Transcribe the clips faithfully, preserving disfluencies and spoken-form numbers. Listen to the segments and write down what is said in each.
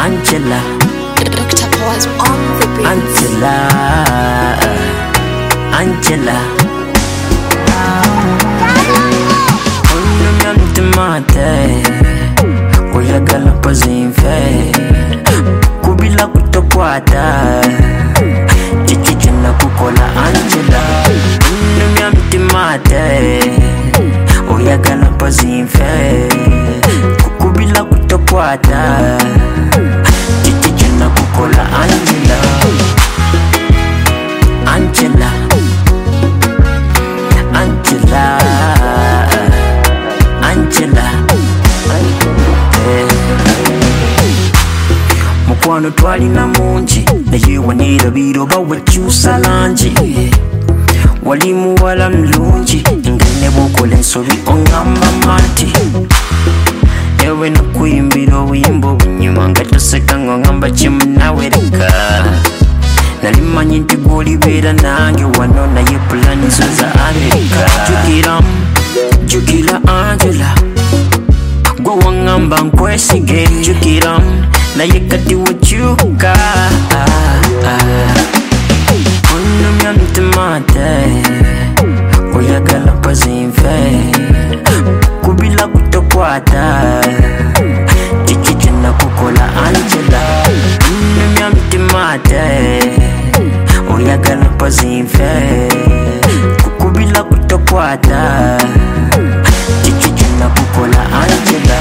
Angela, Doctor Pause on the beat. Angela, Angela. Unamyantimate kuyagala pazimfe kubila kutokwata chichichina kukola Angela. Unamyantimate kuyagala pazimfe kubila kutokwata chichichina kukola Angela. Angela, Angela, Angela, mukwano twalina mungi naye wanera biroba wekyusa langi wali muwala mulungi ngene bwokola ensobi ongamba manti ewe nakuyimbira obuyimba obunyuma nga toseka ng'ongamba kimunawereka nalimanyi nti gw'olibeera nange wano naye pulani zo za Amerika. Jukira, jukira Angela gwe waŋŋamba nkwesige. Jukira naye kati wekyuka onnumya mutima ate oyagala pazinfe kubila kutokwata kiki kyenakukola Angela. Onnumya mutima ate oyagala pazinfe kukubila kutokwata kiki kyenakukola Angela.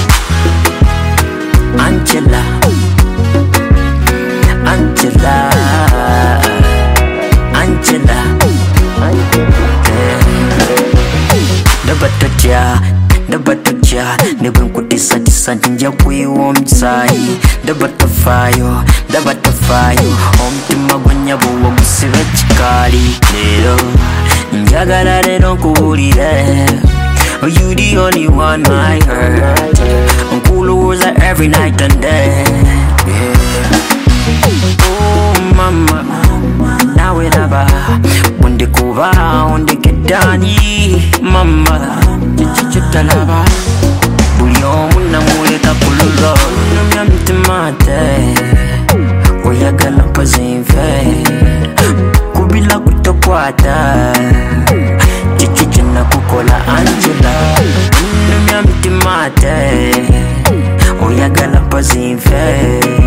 Angela, Angela, Angela, ndabatotya ndabatotya nebwenkutisa njja kwiwa omusaayi ndabatafaayo ndabatafaayo omutima gwenyabuwa gusiba ekikaali leero njagala leero nkubuulire you the only one I heard nkulowooza every night and day, yeah. Oh mama nawe laba bwendikuba ondekeddani mama kikikyotalaba buli omu namuleka kululwo. Nnumya mutima ate oyagala pazinfe kubila kutokwata kiki kyenakukola Angela. Nnumya mutima ate oyagala pazinfe